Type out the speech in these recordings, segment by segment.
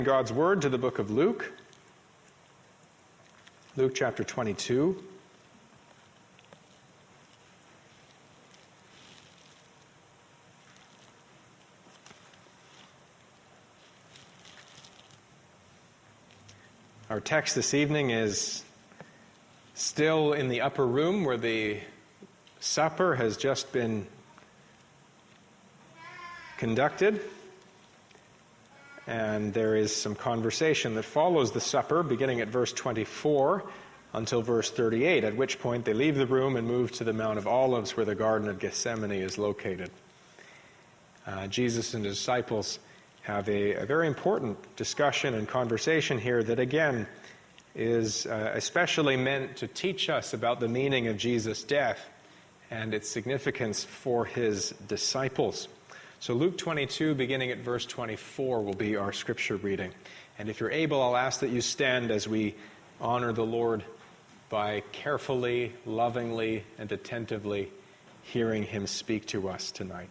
God's Word to the book of Luke. Luke chapter 22. Our text this evening is still in the upper room where the supper has just been conducted. And there is some conversation that follows the supper, beginning at verse 24 until verse 38, at which point they leave the room and move to the Mount of Olives where the Garden of Gethsemane is located. Jesus and his disciples have a very important discussion and conversation here that, again, is especially meant to teach us about the meaning of Jesus' death and its significance for his disciples. So Luke 22, beginning at verse 24, will be our scripture reading. And if you're able, I'll ask that you stand as we honor the Lord by carefully, lovingly, and attentively hearing him speak to us tonight.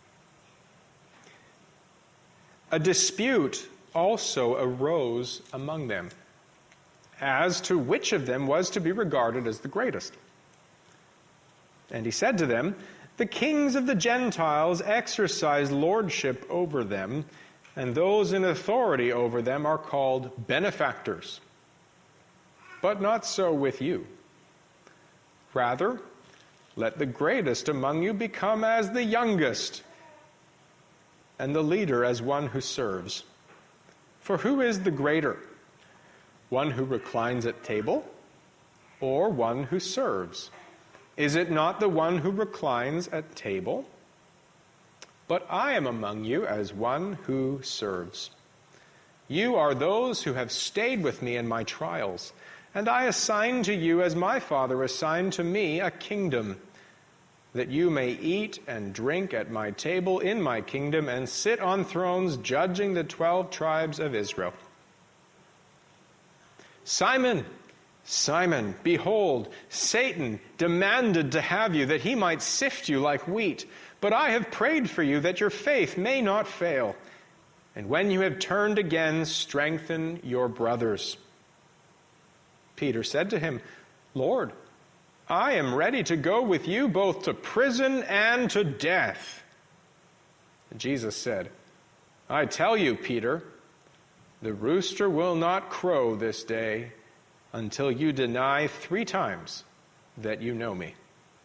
A dispute also arose among them as to which of them was to be regarded as the greatest. And he said to them, "The kings of the Gentiles exercise lordship over them, and those in authority over them are called benefactors. But not so with you. Rather, let the greatest among you become as the youngest, and the leader as one who serves. For who is the greater, one who reclines at table, or one who serves? Is it not the one who reclines at table? But I am among you as one who serves. You are those who have stayed with me in my trials, and I assign to you, as my Father assigned to me, a kingdom, that you may eat and drink at my table in my kingdom and sit on thrones judging the 12 tribes of Israel. Simon, Simon, behold, Satan demanded to have you that he might sift you like wheat. But I have prayed for you that your faith may not fail. And when you have turned again, strengthen your brothers." Peter said to him, "Lord, I am ready to go with you both to prison and to death." And Jesus said, "I tell you, Peter, the rooster will not crow this day until you deny 3 times that you know me."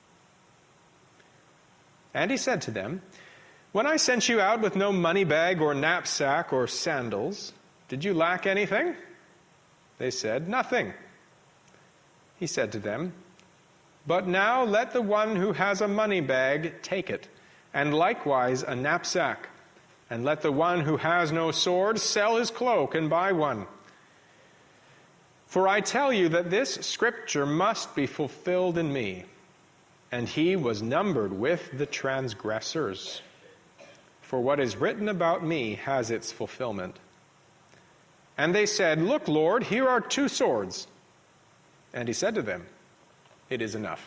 And he said to them, "When I sent you out with no money bag or knapsack or sandals, did you lack anything?" They said, "Nothing." He said to them, "But now let the one who has a money bag take it, and likewise a knapsack, and let the one who has no sword sell his cloak and buy one. For I tell you that this scripture must be fulfilled in me." And he was numbered with the transgressors. For what is written about me has its fulfillment. And they said, "Look, Lord, here are 2 swords. And he said to them, "It is enough."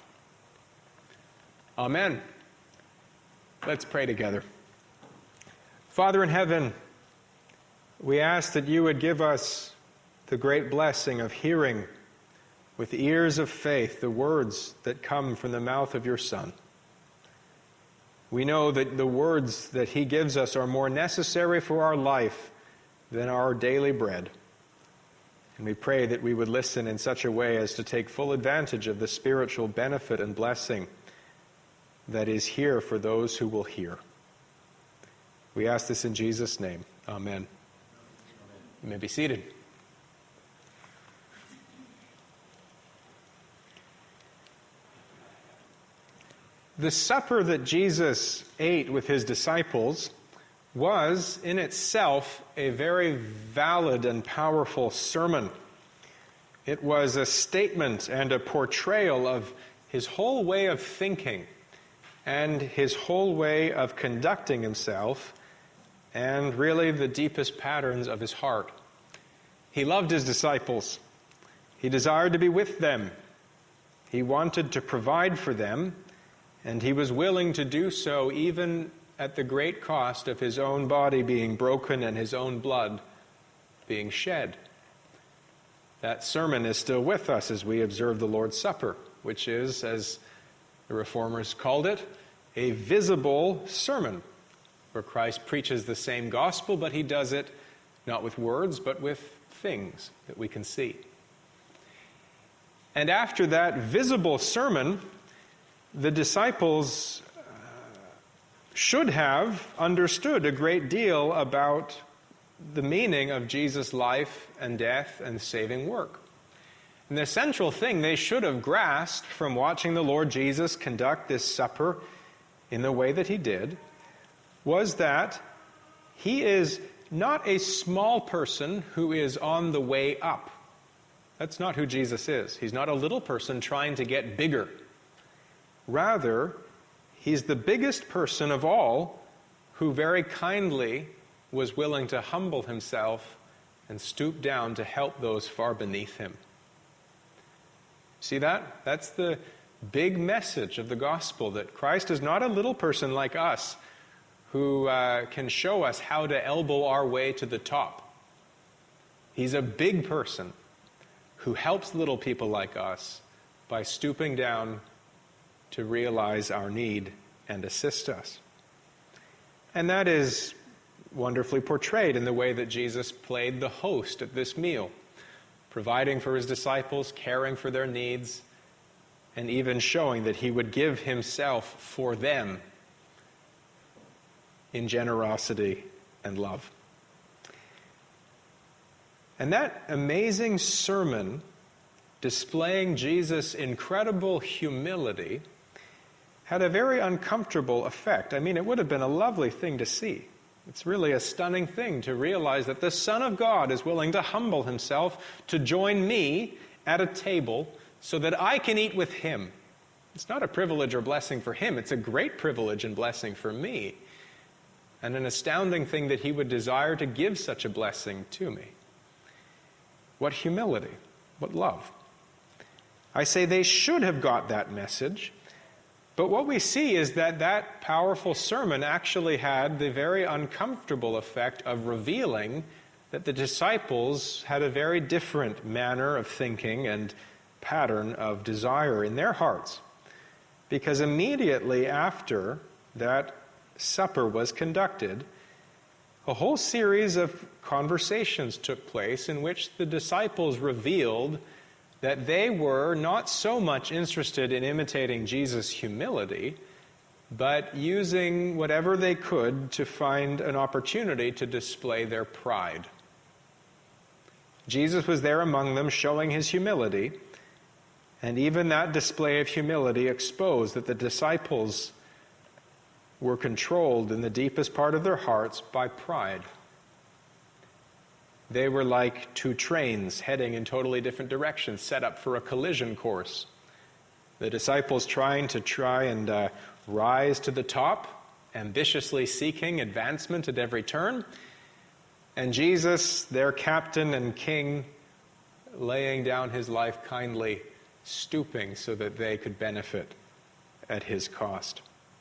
Amen. Let's pray together. Father in heaven, we ask that you would give us the great blessing of hearing with ears of faith the words that come from the mouth of your Son. We know that the words that he gives us are more necessary for our life than our daily bread. And we pray that we would listen in such a way as to take full advantage of the spiritual benefit and blessing that is here for those who will hear. We ask this in Jesus' name. Amen. You may be seated. The supper that Jesus ate with his disciples was in itself a very valid and powerful sermon. It was a statement and a portrayal of his whole way of thinking and his whole way of conducting himself and really the deepest patterns of his heart. He loved his disciples. He desired to be with them. He wanted to provide for them. And he was willing to do so even at the great cost of his own body being broken and his own blood being shed. That sermon is still with us as we observe the Lord's Supper, which is, as the Reformers called it, a visible sermon, where Christ preaches the same gospel, but he does it not with words, but with things that we can see. And after that visible sermon, the disciples should have understood a great deal about the meaning of Jesus' life and death and saving work. And the central thing they should have grasped from watching the Lord Jesus conduct this supper in the way that he did was that he is not a small person who is on the way up. That's not who Jesus is. He's not a little person trying to get bigger. Rather, he's the biggest person of all who very kindly was willing to humble himself and stoop down to help those far beneath him. See that? That's the big message of the gospel, that Christ is not a little person like us who can show us how to elbow our way to the top. He's a big person who helps little people like us by stooping down to realize our need and assist us. And that is wonderfully portrayed in the way that Jesus played the host at this meal, providing for his disciples, caring for their needs, and even showing that he would give himself for them in generosity and love. And that amazing sermon displaying Jesus' incredible humility had a very uncomfortable effect. I mean, it would have been a lovely thing to see. It's really a stunning thing to realize that the Son of God is willing to humble himself to join me at a table so that I can eat with him. It's not a privilege or blessing for him. It's a great privilege and blessing for me. And an astounding thing that he would desire to give such a blessing to me. What humility, what love. I say they should have got that message. But what we see is that that powerful sermon actually had the very uncomfortable effect of revealing that the disciples had a very different manner of thinking and pattern of desire in their hearts. Because immediately after that supper was conducted, a whole series of conversations took place in which the disciples revealed that they were not so much interested in imitating Jesus' humility, but using whatever they could to find an opportunity to display their pride. Jesus was there among them showing his humility, and even that display of humility exposed that the disciples were controlled in the deepest part of their hearts by pride. They were like two trains heading in totally different directions, set up for a collision course. The disciples trying to rise to the top, ambitiously seeking advancement at every turn. And Jesus, their captain and king, laying down his life kindly, stooping so that they could benefit at his cost.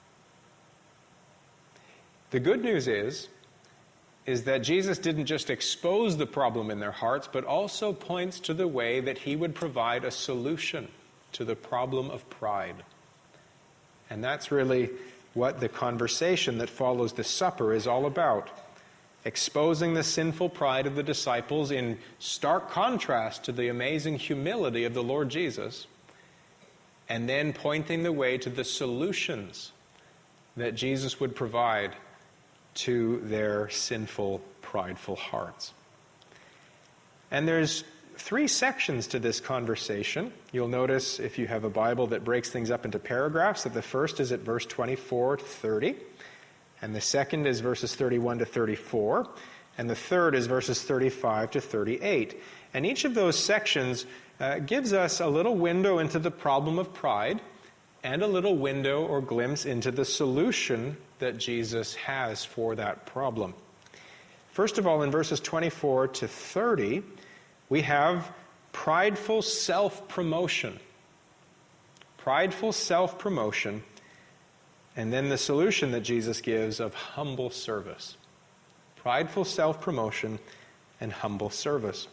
The good news is that Jesus didn't just expose the problem in their hearts, but also points to the way that he would provide a solution to the problem of pride. And that's really what the conversation that follows the supper is all about. Exposing the sinful pride of the disciples in stark contrast to the amazing humility of the Lord Jesus, and then pointing the way to the solutions that Jesus would provide to their sinful, prideful hearts. And there's 3 sections to this conversation. You'll notice, if you have a Bible that breaks things up into paragraphs, that the first is at verse 24 to 30, and the second is verses 31 to 34, and the third is verses 35 to 38. And each of those sections gives us a little window into the problem of pride, and a little window or glimpse into the solution that Jesus has for that problem. First of all, in verses 24 to 30, we have prideful self-promotion. Prideful self-promotion, and then the solution that Jesus gives of humble service. Prideful self-promotion and humble service.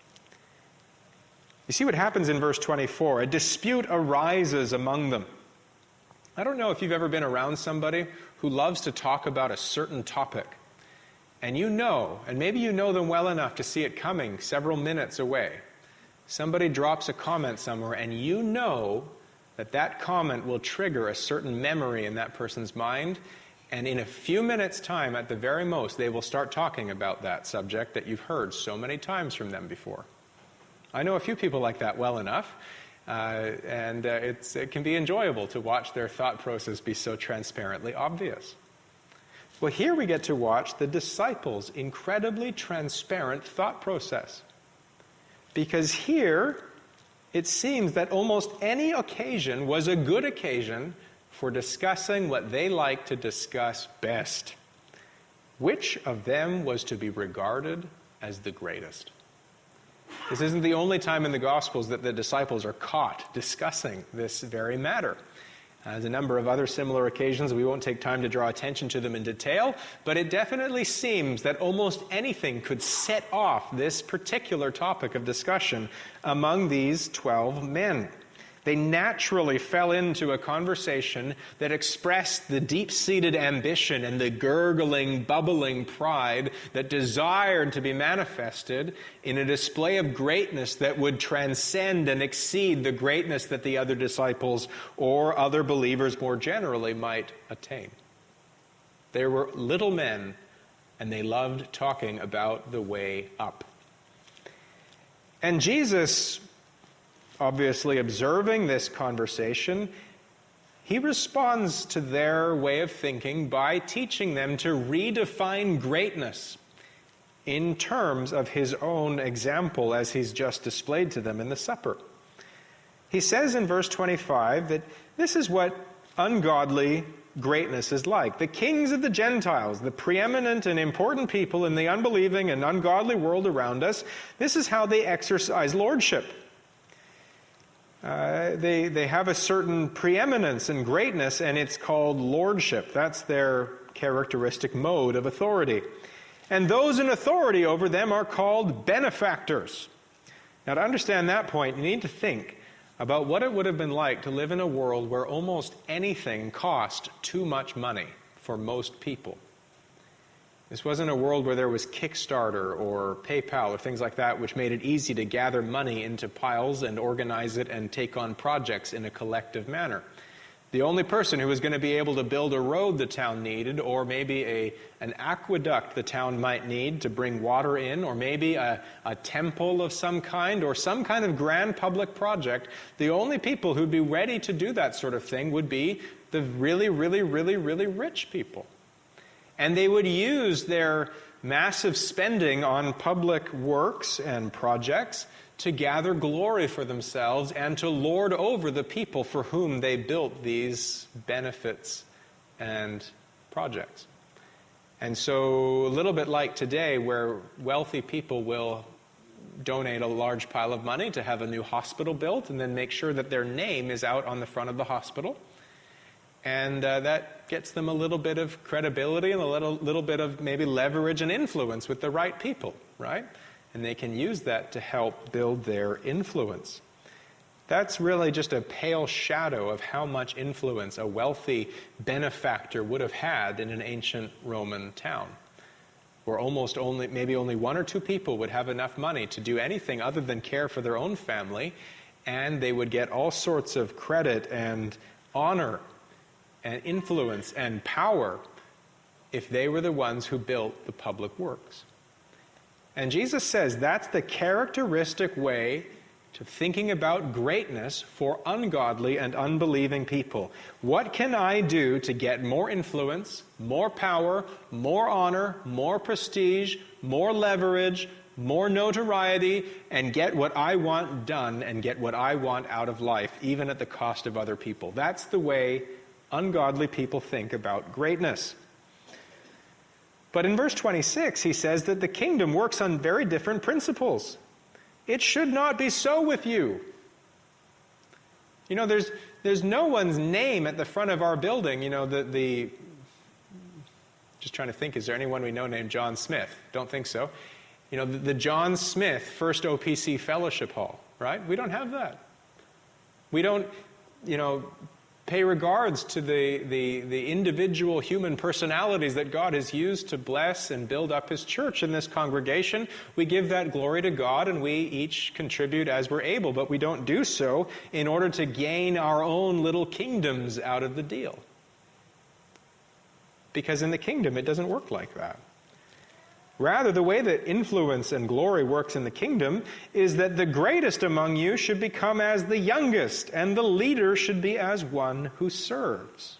You see what happens in verse 24. A dispute arises among them. I don't know if you've ever been around somebody who loves to talk about a certain topic. And you know, and maybe you know them well enough to see it coming several minutes away. Somebody drops a comment somewhere, and you know that that comment will trigger a certain memory in that person's mind. And in a few minutes' time, at the very most, they will start talking about that subject that you've heard so many times from them before. I know a few people like that well enough, and it can be enjoyable to watch their thought process be so transparently obvious. Well, here we get to watch the disciples' incredibly transparent thought process. Because here, it seems that almost any occasion was a good occasion for discussing what they like to discuss best. Which of them was to be regarded as the greatest? This isn't the only time in the Gospels that the disciples are caught discussing this very matter. There's a number of other similar occasions. We won't take time to draw attention to them in detail, but it definitely seems that almost anything could set off this particular topic of discussion among these 12 men. They naturally fell into a conversation that expressed the deep-seated ambition and the gurgling, bubbling pride that desired to be manifested in a display of greatness that would transcend and exceed the greatness that the other disciples or other believers more generally might attain. They were little men, and they loved talking about the way up. And Jesus, obviously observing this conversation, he responds to their way of thinking by teaching them to redefine greatness in terms of his own example as he's just displayed to them in the supper. He says in verse 25 that this is what ungodly greatness is like. The kings of the Gentiles, the preeminent and important people in the unbelieving and ungodly world around us, this is how they exercise lordship. They have a certain preeminence and greatness, and it's called lordship. That's their characteristic mode of authority. And those in authority over them are called benefactors. Now, to understand that point, you need to think about what it would have been like to live in a world where almost anything cost too much money for most people. This wasn't a world where there was Kickstarter or PayPal or things like that, which made it easy to gather money into piles and organize it and take on projects in a collective manner. The only person who was going to be able to build a road the town needed, or maybe an aqueduct the town might need to bring water in, or maybe a temple of some kind, or some kind of grand public project, the only people who'd be ready to do that sort of thing would be the really, really, really, really rich people. And they would use their massive spending on public works and projects to gather glory for themselves and to lord over the people for whom they built these benefits and projects. And so a little bit like today, where wealthy people will donate a large pile of money to have a new hospital built and then make sure that their name is out on the front of the hospital. And that gets them a little bit of credibility and a little bit of maybe leverage and influence with the right people, right? And they can use that to help build their influence. That's really just a pale shadow of how much influence a wealthy benefactor would have had in an ancient Roman town, where maybe only one or two people would have enough money to do anything other than care for their own family, and they would get all sorts of credit and honor and influence and power if they were the ones who built the public works. And Jesus says that's the characteristic way to thinking about greatness for ungodly and unbelieving people. What can I do to get more influence, more power, more honor, more prestige, more leverage, more notoriety, and get what I want done and get what I want out of life, even at the cost of other people? That's the way ungodly people think about greatness. But in verse 26, he says that the kingdom works on very different principles. It should not be so with you. You know, there's no one's name at the front of our building. You know, just trying to think, is there anyone we know named John Smith? Don't think so. the John Smith First OPC Fellowship Hall, right? We don't have that. We don't, pay regards to the individual human personalities that God has used to bless and build up His church in this congregation. We give that glory to God, and we each contribute as we're able, but we don't do so in order to gain our own little kingdoms out of the deal. Because in the kingdom, it doesn't work like that. Rather, the way that influence and glory works in the kingdom is that the greatest among you should become as the youngest, and the leader should be as one who serves.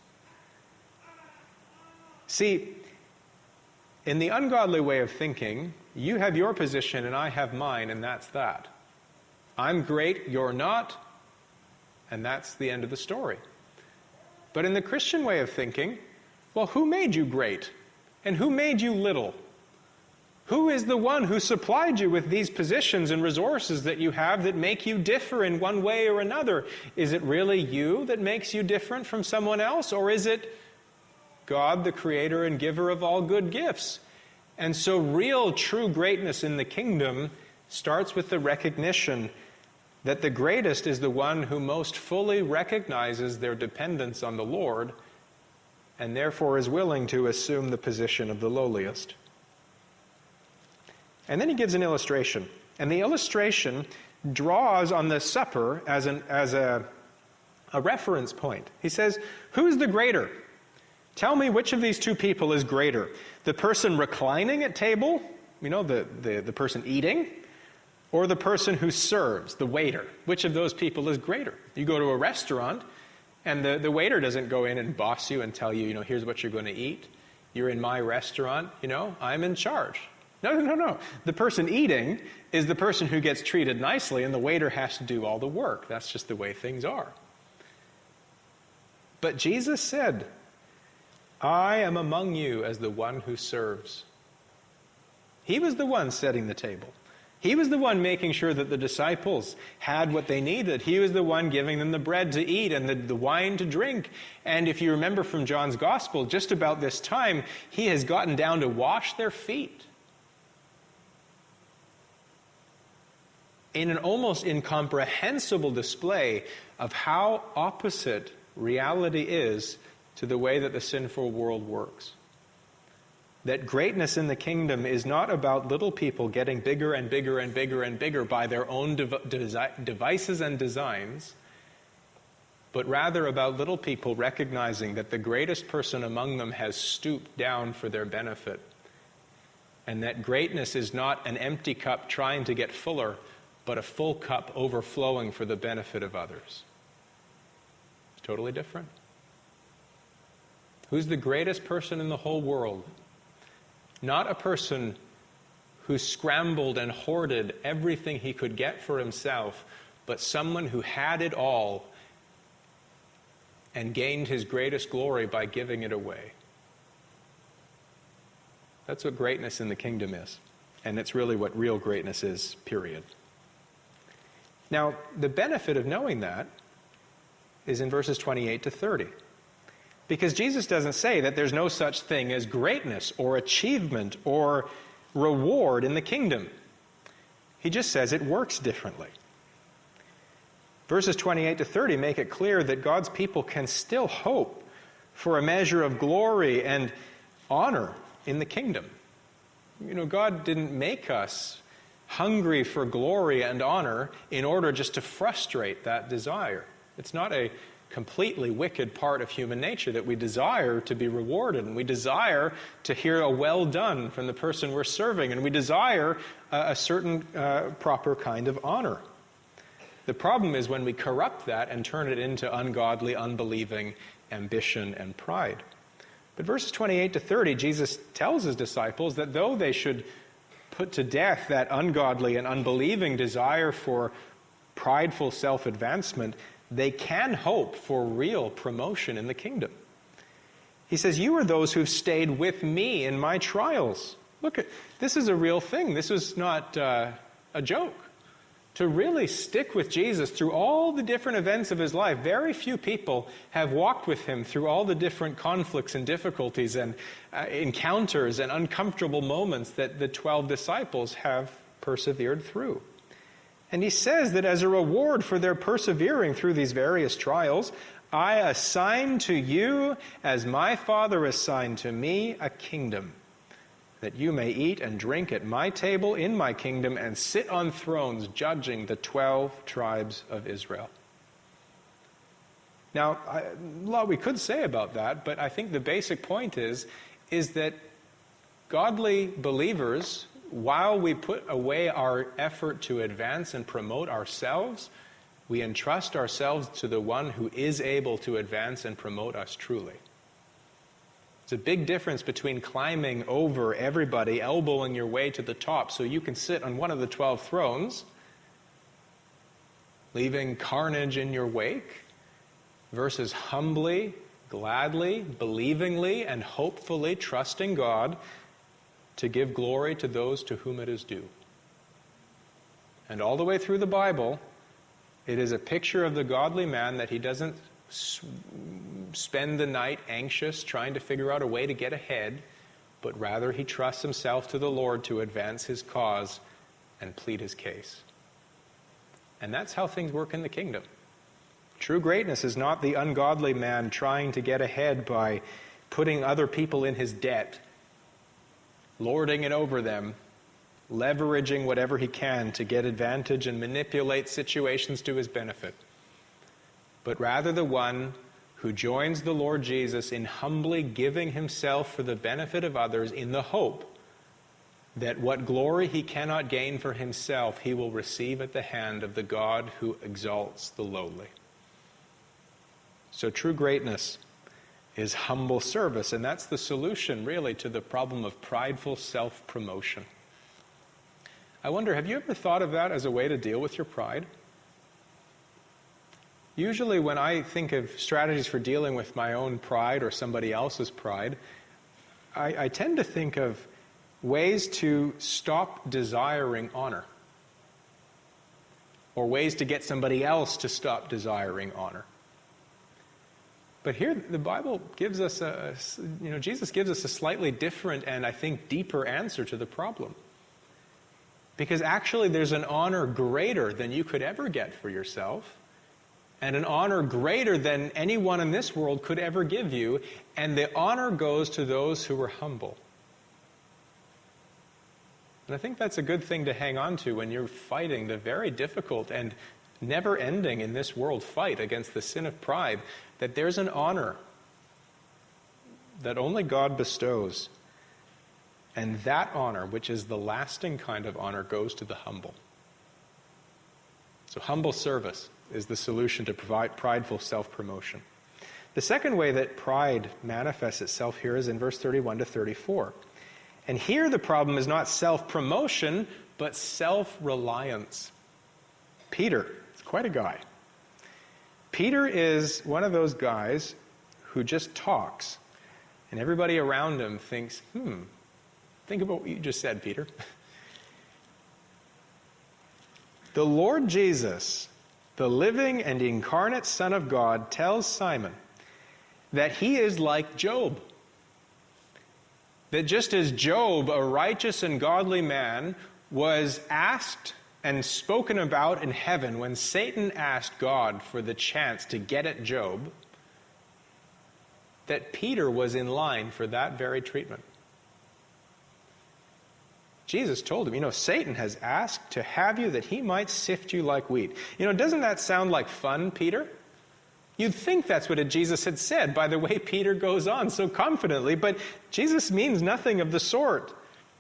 See, in the ungodly way of thinking, you have your position and I have mine, and that's that. I'm great, you're not, and that's the end of the story. But in the Christian way of thinking, well, who made you great? And who made you little? Who is the one who supplied you with these positions and resources that you have that make you differ in one way or another? Is it really you that makes you different from someone else? Or is it God, the creator and giver of all good gifts? And so real, true greatness in the kingdom starts with the recognition that the greatest is the one who most fully recognizes their dependence on the Lord and therefore is willing to assume the position of the lowliest. And then he gives an illustration. And the illustration draws on the supper as a reference point. He says, who's the greater? Tell me which of these two people is greater. The person reclining at table, the person eating, or the person who serves, the waiter? Which of those people is greater? You go to a restaurant, and the waiter doesn't go in and boss you and tell you, here's what you're going to eat. You're in my restaurant, I'm in charge. No. The person eating is the person who gets treated nicely, and the waiter has to do all the work. That's just the way things are. But Jesus said, I am among you as the one who serves. He was the one setting the table. He was the one making sure that the disciples had what they needed. He was the one giving them the bread to eat and the wine to drink. And if you remember from John's Gospel, just about this time, he has gotten down to wash their feet. In an almost incomprehensible display of how opposite reality is to the way that the sinful world works. That greatness in the kingdom is not about little people getting bigger and bigger and bigger and bigger by their own devices and designs, but rather about little people recognizing that the greatest person among them has stooped down for their benefit. And that greatness is not an empty cup trying to get fuller, but a full cup overflowing for the benefit of others. It's totally different. Who's the greatest person in the whole world? Not a person who scrambled and hoarded everything he could get for himself, but someone who had it all and gained his greatest glory by giving it away. That's what greatness in the kingdom is. And it's really what real greatness is, period. Now, the benefit of knowing that is in verses 28 to 30. Because Jesus doesn't say that there's no such thing as greatness or achievement or reward in the kingdom. He just says it works differently. Verses 28 to 30 make it clear that God's people can still hope for a measure of glory and honor in the kingdom. God didn't make us hungry for glory and honor in order just to frustrate that desire. It's not a completely wicked part of human nature that we desire to be rewarded, and we desire to hear a well done from the person we're serving, and we desire a certain proper kind of honor. The problem is when we corrupt that and turn it into ungodly, unbelieving ambition and pride. But verses 28 to 30, Jesus tells his disciples that though they should put to death that ungodly and unbelieving desire for prideful self-advancement, they can hope for real promotion in the kingdom. He says, you are those who've stayed with me in my trials. Look, this is a real thing. This is not a joke. to really stick with Jesus through all the different events of his life. Very few people have walked with him through all the different conflicts and difficulties and encounters and uncomfortable moments that the 12 disciples have persevered through. And he says that as a reward for their persevering through these various trials, I assign to you, as my Father assigned to me, a kingdom, that you may eat and drink at my table in my kingdom and sit on thrones judging the 12 tribes of Israel. Now, a lot we could say about that, but I think the basic point is that godly believers, while we put away our effort to advance and promote ourselves, we entrust ourselves to the one who is able to advance and promote us truly. It's a big difference between climbing over everybody, elbowing your way to the top so you can sit on one of the 12 thrones, leaving carnage in your wake, versus humbly, gladly, believingly, and hopefully trusting God to give glory to those to whom it is due. And all the way through the Bible, it is a picture of the godly man that he doesn't spend the night anxious trying to figure out a way to get ahead, but rather he trusts himself to the Lord to advance his cause and plead his case. And that's how things work in the kingdom. True greatness is not the ungodly man trying to get ahead by putting other people in his debt, lording it over them, leveraging whatever he can to get advantage and manipulate situations to his benefit, but rather the one who joins the Lord Jesus in humbly giving himself for the benefit of others in the hope that what glory he cannot gain for himself, he will receive at the hand of the God who exalts the lowly. So true greatness is humble service, and that's the solution, really, to the problem of prideful self-promotion. I wonder, have you ever thought of that as a way to deal with your pride? Usually when I think of strategies for dealing with my own pride or somebody else's pride, I tend to think of ways to stop desiring honor, or ways to get somebody else to stop desiring honor. But here the Bible gives us Jesus gives us a slightly different and I think deeper answer to the problem. Because actually there's an honor greater than you could ever get for yourself, and an honor greater than anyone in this world could ever give you, and the honor goes to those who are humble. And I think that's a good thing to hang on to when you're fighting the very difficult and never-ending in this world fight against the sin of pride, that there's an honor that only God bestows. And that honor, which is the lasting kind of honor, goes to the humble. So humble service is the solution to prideful self-promotion. The second way that pride manifests itself here is in verse 31 to 34. And here the problem is not self-promotion, but self-reliance. Peter is quite a guy. Peter is one of those guys who just talks, and everybody around him thinks, think about what you just said, Peter. The Lord Jesus, the living and incarnate Son of God, tells Simon that he is like Job. That just as Job, a righteous and godly man, was asked and spoken about in heaven when Satan asked God for the chance to get at Job, that Peter was in line for that very treatment. Jesus told him, Satan has asked to have you that he might sift you like wheat. Doesn't that sound like fun, Peter? You'd think that's what Jesus had said by the way Peter goes on so confidently, but Jesus means nothing of the sort.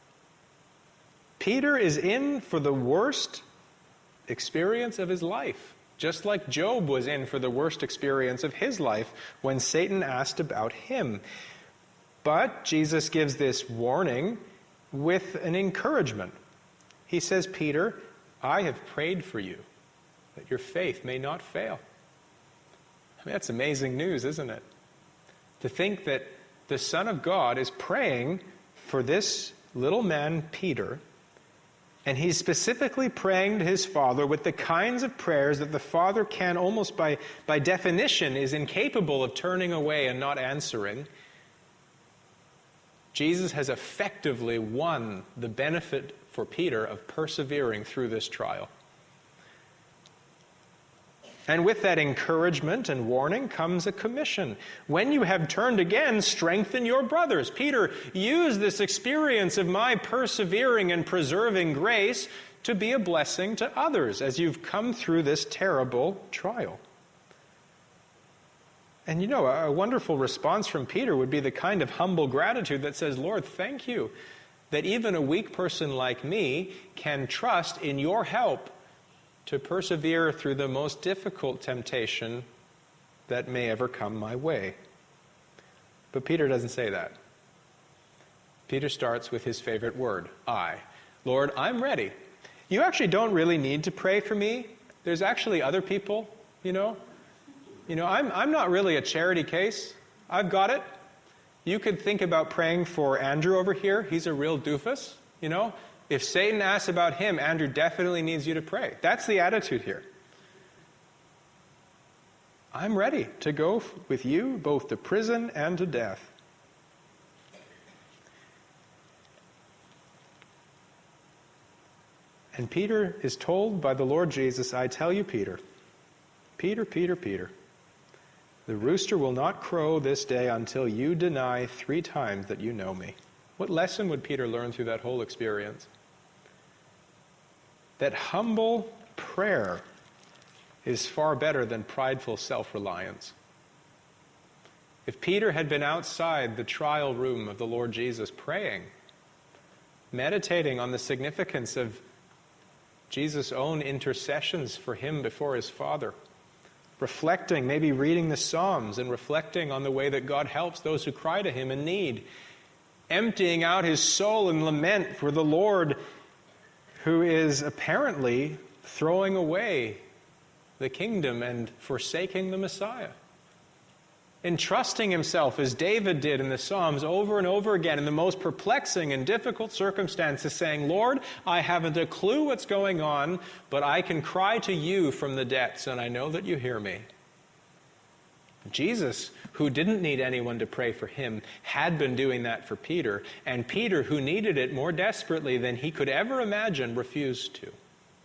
Peter is in for the worst experience of his life, just like Job was in for the worst experience of his life when Satan asked about him. But Jesus gives this warning with an encouragement. He says, Peter, I have prayed for you, that your faith may not fail. I mean, that's amazing news, isn't it? To think that the Son of God is praying for this little man, Peter, And he's specifically praying to his Father with the kinds of prayers that the Father can, almost by definition, is incapable of turning away and not answering. Jesus has effectively won the benefit for Peter of persevering through this trial. And with that encouragement and warning comes a commission. When you have turned again, strengthen your brothers. Peter, use this experience of my persevering and preserving grace to be a blessing to others as you've come through this terrible trial. And you know, a wonderful response from Peter would be the kind of humble gratitude that says, Lord, thank you that even a weak person like me can trust in your help to persevere through the most difficult temptation that may ever come my way. But Peter doesn't say that. Peter starts with his favorite word, I. Lord, I'm ready. You actually don't really need to pray for me. There's actually other people, you know. I'm not really a charity case. I've got it. You could think about praying for Andrew over here. He's a real doofus, you know. If Satan asks about him, Andrew definitely needs you to pray. That's the attitude here. I'm ready to go with you both to prison and to death. And Peter is told by the Lord Jesus, I tell you, Peter, Peter, the rooster will not crow this day until you deny 3 times that you know me. What lesson would Peter learn through that whole experience? That humble prayer is far better than prideful self-reliance. If Peter had been outside the trial room of the Lord Jesus praying, meditating on the significance of Jesus' own intercessions for him before his Father, reflecting, maybe reading the Psalms and reflecting on the way that God helps those who cry to him in need, emptying out his soul in lament for the Lord who is apparently throwing away the kingdom and forsaking the Messiah. Entrusting himself, as David did in the Psalms over and over again, in the most perplexing and difficult circumstances, saying, Lord, I haven't a clue what's going on, but I can cry to you from the depths, and I know that you hear me. Jesus, who didn't need anyone to pray for him, had been doing that for Peter, and Peter, who needed it more desperately than he could ever imagine, refused to.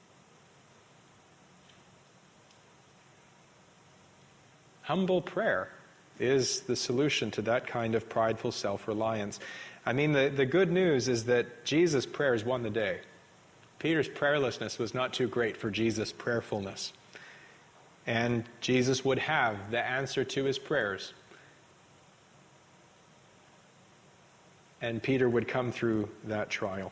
Humble prayer is the solution to that kind of prideful self-reliance. I mean, the good news is that Jesus' prayers won the day. Peter's prayerlessness was not too great for Jesus' prayerfulness. And Jesus would have the answer to his prayers. And Peter would come through that trial.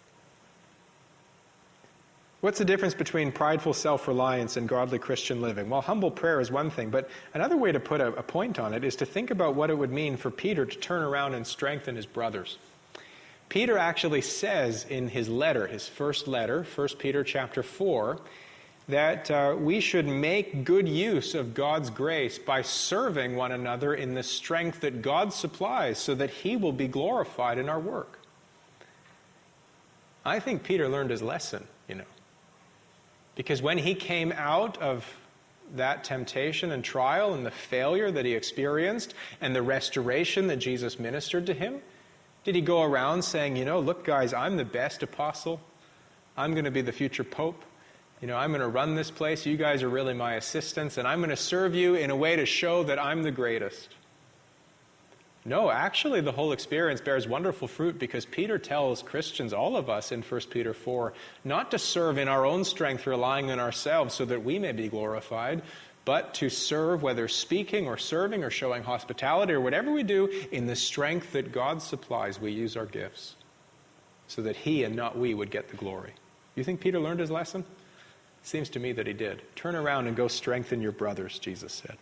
What's the difference between prideful self-reliance and godly Christian living? Well, humble prayer is one thing, but another way to put a point on it is to think about what it would mean for Peter to turn around and strengthen his brothers. Peter actually says in his letter, his first letter, 1 Peter chapter 4, that we should make good use of God's grace by serving one another in the strength that God supplies so that he will be glorified in our work. I think Peter learned his lesson, because when he came out of that temptation and trial and the failure that he experienced and the restoration that Jesus ministered to him, did he go around saying, look guys, I'm the best apostle. I'm going to be the future pope. I'm going to run this place. You guys are really my assistants, and I'm going to serve you in a way to show that I'm the greatest. No, actually, the whole experience bears wonderful fruit because Peter tells Christians, all of us in 1 Peter 4, not to serve in our own strength, relying on ourselves so that we may be glorified, but to serve, whether speaking or serving or showing hospitality or whatever we do, in the strength that God supplies, we use our gifts so that he and not we would get the glory. You think Peter learned his lesson? Seems to me that he did. Turn around and go strengthen your brothers, Jesus said.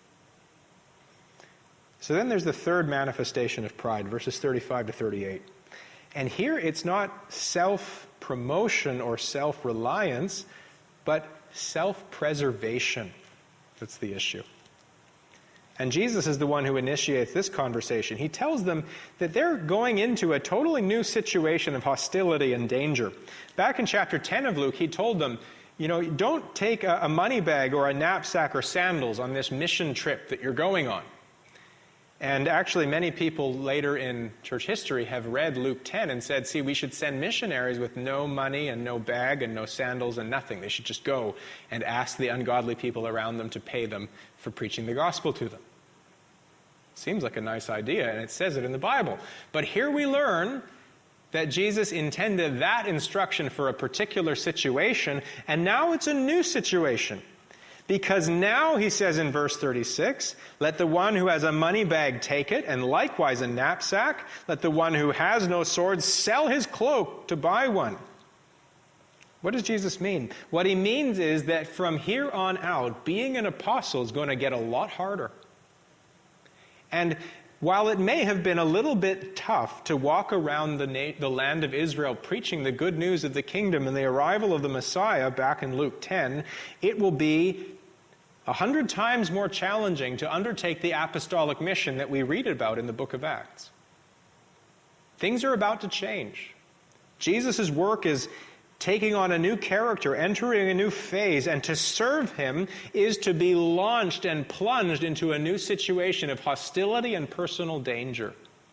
So then there's the third manifestation of pride, verses 35 to 38. And here it's not self-promotion or self-reliance, but self-preservation. That's the issue. And Jesus is the one who initiates this conversation. He tells them that they're going into a totally new situation of hostility and danger. Back in chapter 10 of Luke, he told them, don't take a money bag or a knapsack or sandals on this mission trip that you're going on. And actually, many people later in church history have read Luke 10 and said, see, we should send missionaries with no money and no bag and no sandals and nothing. They should just go and ask the ungodly people around them to pay them for preaching the gospel to them. Seems like a nice idea, and it says it in the Bible. But here we learn that Jesus intended that instruction for a particular situation, and now it's a new situation. Because now, he says in verse 36, let the one who has a money bag take it, and likewise a knapsack. Let the one who has no sword sell his cloak to buy one. What does Jesus mean? What he means is that from here on out, being an apostle is going to get a lot harder. And while it may have been a little bit tough to walk around the land of Israel preaching the good news of the kingdom and the arrival of the Messiah back in Luke 10, it will be 100 times more challenging to undertake the apostolic mission that we read about in the book of Acts. Things are about to change. Jesus' work is taking on a new character, entering a new phase, and to serve him is to be launched and plunged into a new situation of hostility and personal danger.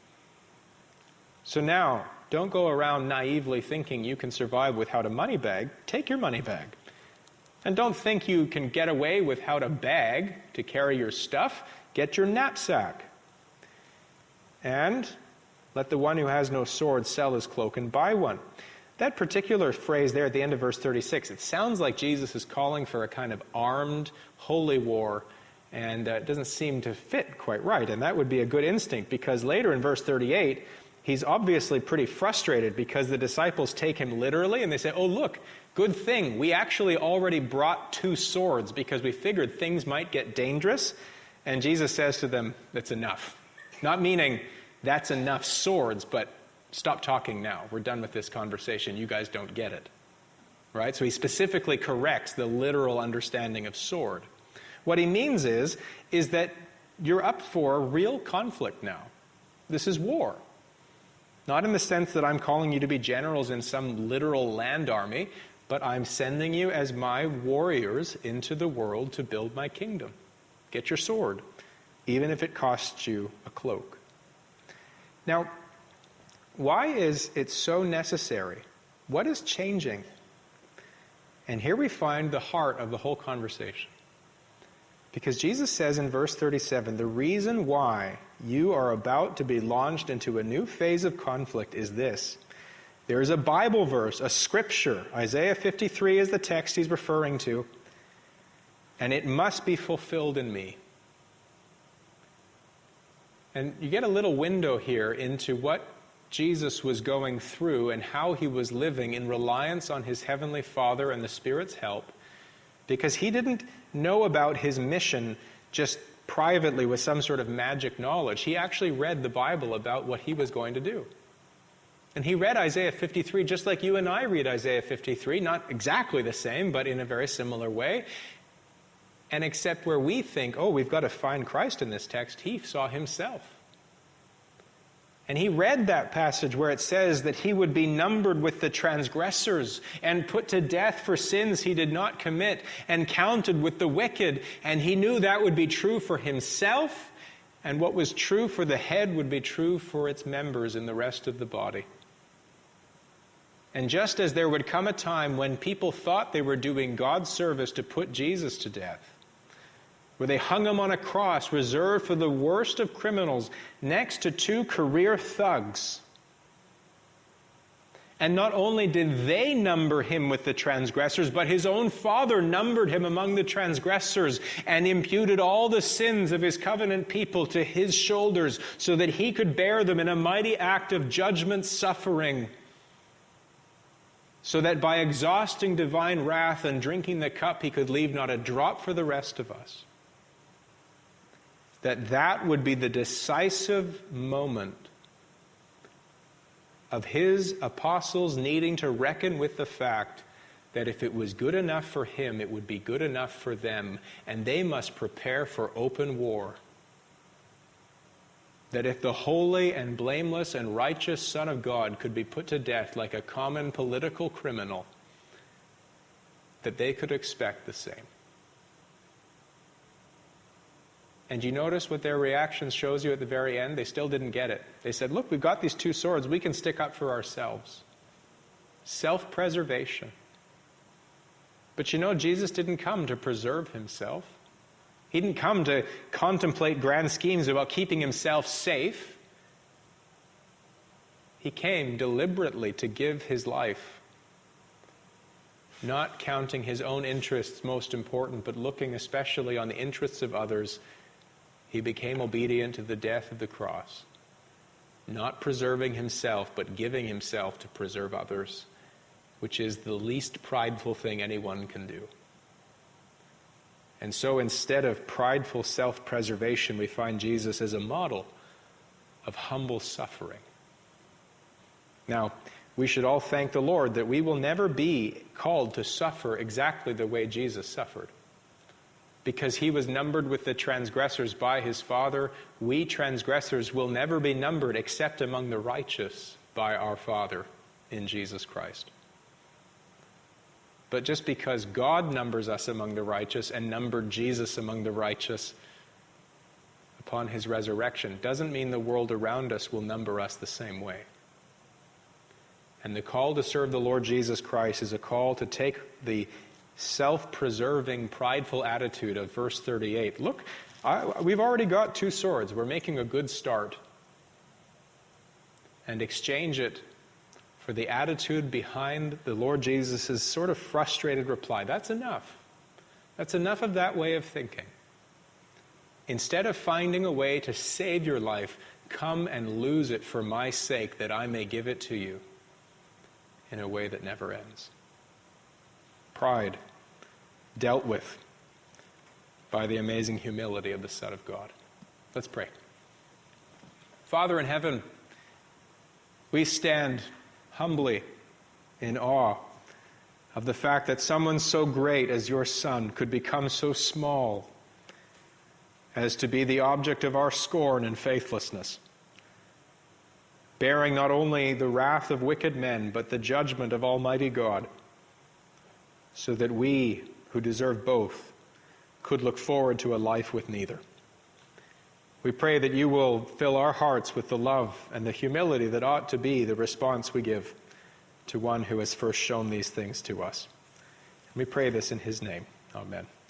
So now, don't go around naively thinking you can survive without a money bag. Take your money bag. And don't think you can get away without a bag to carry your stuff. Get your knapsack. And let the one who has no sword sell his cloak and buy one. That particular phrase there at the end of verse 36, it sounds like Jesus is calling for a kind of armed holy war, and it doesn't seem to fit quite right. And that would be a good instinct, because later in verse 38, he's obviously pretty frustrated because the disciples take him literally, and they say, oh, look, good thing, we actually already brought 2 swords because we figured things might get dangerous. And Jesus says to them, that's enough. Not meaning that's enough swords, but stop talking now. We're done with this conversation. You guys don't get it. Right? So he specifically corrects the literal understanding of sword. What he means is that you're up for real conflict now. This is war. Not in the sense that I'm calling you to be generals in some literal land army, but I'm sending you as my warriors into the world to build my kingdom. Get your sword, even if it costs you a cloak. Now, why is it so necessary? What is changing? And here we find the heart of the whole conversation. Because Jesus says in verse 37, the reason why you are about to be launched into a new phase of conflict is this. There is a Bible verse, a scripture. Isaiah 53 is the text he's referring to. And it must be fulfilled in me. And you get a little window here into what Jesus was going through and how he was living in reliance on his heavenly Father and the Spirit's help, because he didn't know about his mission just privately with some sort of magic knowledge. He actually read the Bible about what he was going to do. And he read Isaiah 53 just like you and I read Isaiah 53, not exactly the same, but in a very similar way. And except where we think, oh, we've got to find Christ in this text, he saw himself. And he read that passage where it says that he would be numbered with the transgressors and put to death for sins he did not commit and counted with the wicked. And he knew that would be true for himself, and what was true for the head would be true for its members in the rest of the body. And just as there would come a time when people thought they were doing God's service to put Jesus to death, where they hung him on a cross reserved for the worst of criminals next to 2 career thugs. And not only did they number him with the transgressors, but his own Father numbered him among the transgressors and imputed all the sins of his covenant people to his shoulders so that he could bear them in a mighty act of judgment suffering, so that by exhausting divine wrath and drinking the cup he could leave not a drop for the rest of us. That would be the decisive moment of his apostles needing to reckon with the fact that if it was good enough for him, it would be good enough for them, and they must prepare for open war that if the holy and blameless and righteous Son of God could be put to death like a common political criminal, that they could expect the same. And you notice what their reaction shows you at the very end? They still didn't get it. They said, look, we've got these two swords. We can stick up for ourselves. Self-preservation. But you know, Jesus didn't come to preserve himself. He didn't come to contemplate grand schemes about keeping himself safe. He came deliberately to give his life, not counting his own interests most important, but looking especially on the interests of others. He became obedient to the death of the cross, not preserving himself, but giving himself to preserve others, which is the least prideful thing anyone can do. And so instead of prideful self-preservation, we find Jesus as a model of humble suffering. Now, we should all thank the Lord that we will never be called to suffer exactly the way Jesus suffered. Because he was numbered with the transgressors by his Father, we transgressors will never be numbered except among the righteous by our Father in Jesus Christ. But just because God numbers us among the righteous and numbered Jesus among the righteous upon his resurrection doesn't mean the world around us will number us the same way. And the call to serve the Lord Jesus Christ is a call to take the self-preserving, prideful attitude of verse 38. Look, we've already got two swords. We're making a good start. And exchange it for the attitude behind the Lord Jesus' sort of frustrated reply. That's enough. That's enough of that way of thinking. Instead of finding a way to save your life, come and lose it for my sake, that I may give it to you in a way that never ends. Pride dealt with by the amazing humility of the Son of God. Let's pray. Father in heaven, we stand humbly in awe of the fact that someone so great as your Son could become so small as to be the object of our scorn and faithlessness, bearing not only the wrath of wicked men, but the judgment of Almighty God, so that we, who deserve both, could look forward to a life with neither. We pray that you will fill our hearts with the love and the humility that ought to be the response we give to one who has first shown these things to us. And we pray this in his name. Amen.